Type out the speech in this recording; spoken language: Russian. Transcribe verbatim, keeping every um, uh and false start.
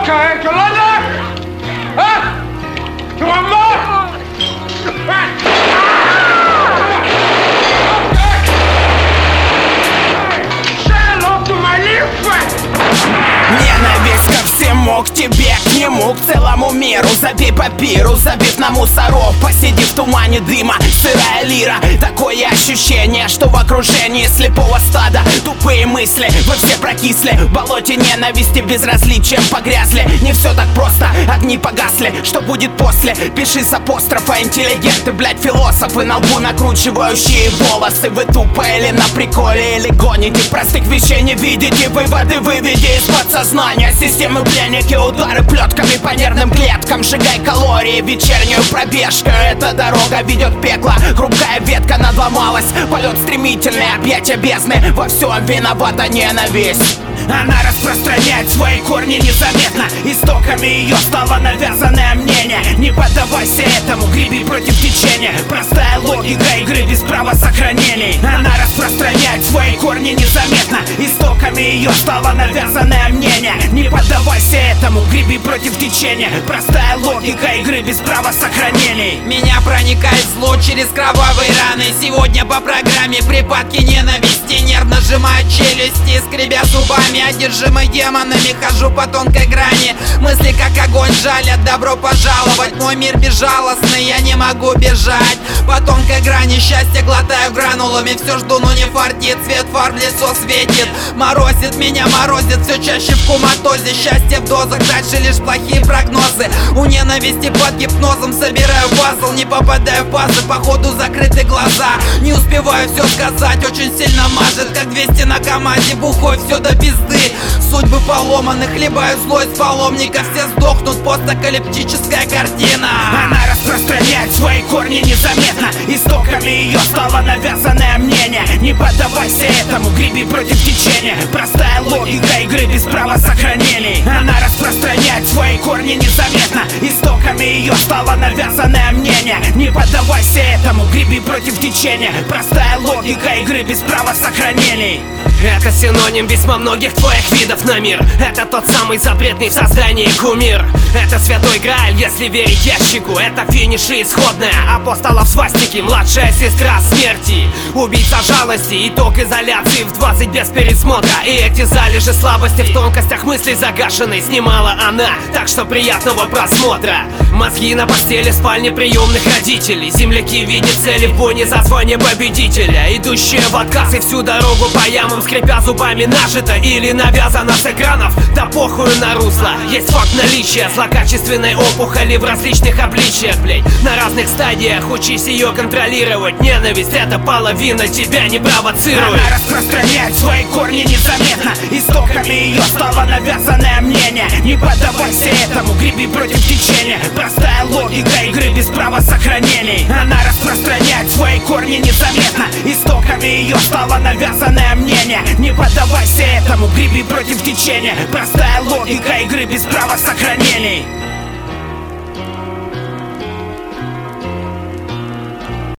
Okay, Yolanda? Huh? You want more? Say hello to my little friend. Ненависть ко всему, к тебе, к нему, к целому миру. Забей папиру, забив на мусоров. Посиди в тумане дыма, сырая лира. Такое ощущение, что в окружении слепого стада тупые мысли, вы все прокисли. В болоте ненависти безразличием погрязли. Не все так просто, огни погасли. Что будет после? Пиши с апострофа. Интеллигенты, блять, философы, на лбу накручивающие волосы. Вы тупо или на приколе, или гоните. Простых вещей не видите, выводы выведи из подсознания. Системы пленники, удары плетками по нервным клеткам. Сжигай калории, вечернюю пробежку. Эта дорога ведет в пекло. Хрупкая ветка надломалась. Полет стремительный, объятия бездны. Во всем виновата ненависть. Она распространяет свои корни незаметно. Истоками ее стало навязанное мнение. Не поддавайся этому, греби против течения. Простая логика игры без права сохранений. Она распространяет свои корни незаметно. Истоками ее стало навязанное мнение. Не поддавайся этому, греби против течения. Простая логика игры без права сохранений. Меня проникает зло через кровавые раны. Сегодня по программе припадки ненависти. Нервно сжимаю челюсти, скребя зубами. Одержимый демонами, хожу по тонкой грани. Мысли как огонь жалят, добро пожаловать. Мой мир безжалостный, я не могу бежать. По тонкой грани счастья глотаю гранулами. Все жду, но не фартит, цвет фар в лицо светит. Морозит меня, морозит все чаще в коматозе. Счастье в дозах, дальше лишь плохие прогнозы. У ненависти под гипнозом собираю пазл. Не попадаю в пазы, походу закрыты глаза. Не успеваю все сказать, очень сильно мажет. Как двести на КамАЗе, бухой все до пизды. Судьбы поломаны, хлебают злость паломника. Все сдохнут, постапокалиптическая картина. Она распространяет свои корни незаметно. Истоками ее стало навязанное мнение. Не поддавайся этому, греби против течения. Простая логика игры без права сохранений. Она распространяет свои корни незаметно. Истоками ее стало навязанное мнение. Не поддавайся этому, греби против течения. Простая логика игры без права сохранений. Это синоним весьма многих твоих видов на мир. Это тот самый запретный в создании кумир. Это святой грааль, если верить ящику. Это финиш и исходная апостолов свастики. Младшая сестра смерти, убийца жалости. Итог изоляции в двадцать без пересмотра. И эти залежи слабости в тонкостях мыслей загашенной снимала она, так что приятного просмотра. Мозги на постели в спальне приемных родителей. Земляки в виде цели в бойне за звание победителя. Идущие в отказ и всю дорогу по ямам, скрипя зубами, нажито или навязано с экранов. Да похую на русло. Есть факт наличия злокачественной опухоли в различных обличиях, блять. На разных стадиях учись ее контролировать. Ненависть — это половина тебя, не провоцируй. Она распространяет свои корни незаметно. Истоками ее стало навязанное мнение. Не поддавайся этому, греби против течения. Простая логика игры без права сохранений. Она распространяет свои корни незаметно. Истоками ее стало навязанное мнение. Не поддавайся этому, греби против течения. Простая логика игры без права сохранений.